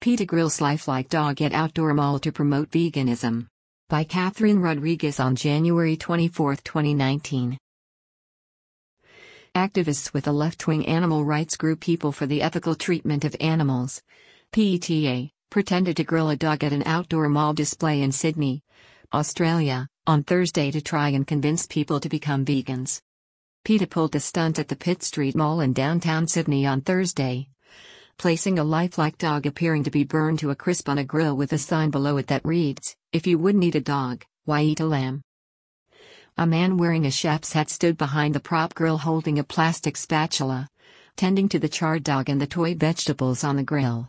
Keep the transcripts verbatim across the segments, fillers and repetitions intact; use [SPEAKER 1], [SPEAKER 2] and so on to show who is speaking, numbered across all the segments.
[SPEAKER 1] PETA grills lifelike dog at outdoor mall to promote veganism. By Catherine Rodriguez on January twenty-fourth, twenty nineteen. Activists with the left-wing animal rights group People for the Ethical Treatment of Animals, P E T A, pretended to grill a dog at an outdoor mall display in Sydney, Australia, on Thursday to try and convince people to become vegans. PETA pulled the stunt at the Pitt Street Mall in downtown Sydney on Thursday, placing a lifelike dog appearing to be burned to a crisp on a grill with a sign below it that reads, "If you wouldn't eat a dog, why eat a lamb?" A man wearing a chef's hat stood behind the prop grill holding a plastic spatula, tending to the charred dog and the toy vegetables on the grill.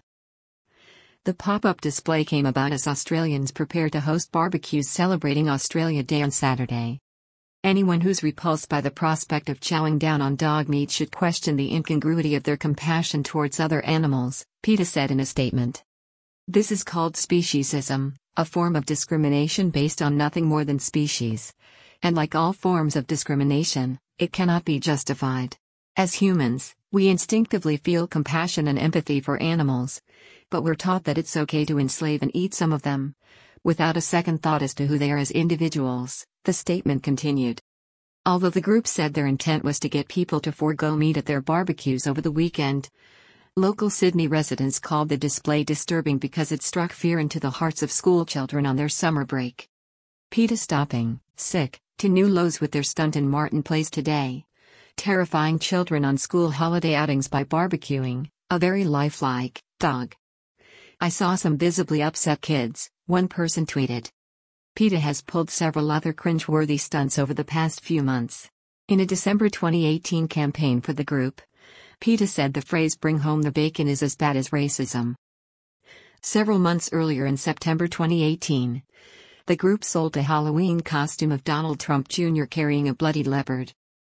[SPEAKER 1] The pop-up display came about as Australians prepare to host barbecues celebrating Australia Day on Saturday. Anyone who's repulsed by the prospect of chowing down on dog meat should question the incongruity of their compassion towards other animals, PETA said in a statement. This is called speciesism, a form of discrimination based on nothing more than species. And like all forms of discrimination, it cannot be justified. As humans, we instinctively feel compassion and empathy for animals, but we're taught that it's okay to enslave and eat some of them, without a second thought as to who they are as individuals, the statement continued. Although the group said their intent was to get people to forego meat at their barbecues over the weekend, local Sydney residents called the display disturbing because it struck fear into the hearts of schoolchildren on their summer break. PETA stopping, sick, to new lows with their stunt in Martin Place today, terrifying children on school holiday outings by barbecuing a very lifelike dog. I saw some visibly upset kids, one person tweeted. PETA has pulled several other cringe-worthy stunts over the past few months. In a December twenty eighteen campaign for the group, PETA said the phrase "bring home the bacon" is as bad as racism. Several months earlier in September twenty eighteen, the group sold a Halloween costume of Donald Trump Junior carrying a bloody leopard.